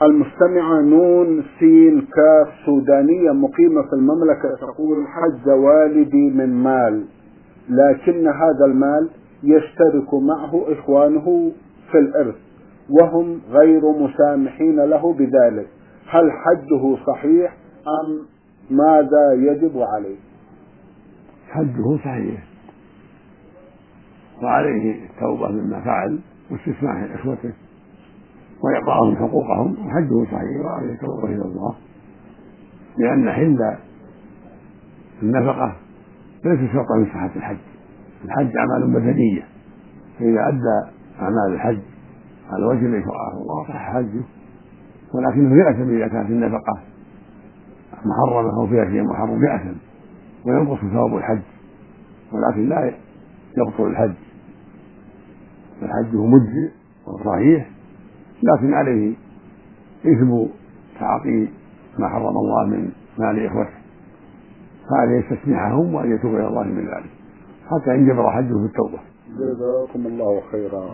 المستمعة نون سين كاف سودانية مقيمة في المملكة تقول: حج والدي من مال، لكن هذا المال يشترك معه إخوانه في الإرث وهم غير مسامحين له بذلك، هل حجه صحيح أم ماذا يجب عليه؟ حجه صحيح وعليه التوبة مما فعل واستسماح إخوته وإعطائهم حقوقهم، وحجه صحيح وعليه التوبة إلى الله، لأن حل النفقة ليس شرطا من صحة الحج. الحج أعمال بدنية، فإذا أدى أعمال الحج على وجه الذي شرعه الله صح حجه، ولكنه يأثم إذا كانت النفقة محرمة أو فيها شيء محرم، يأثم وينقص ثواب الحج، ولكن لا يبطل الحج. فحجه مجزئ وصحيح، لكن عليه إثم تعاطي ما حرم الله من مال إخوته، فعليه يستسمحهم وأن يتوب إلى الله من ذلك حتى ينجبر حجه في التوبة. جزاكم الله خيرا.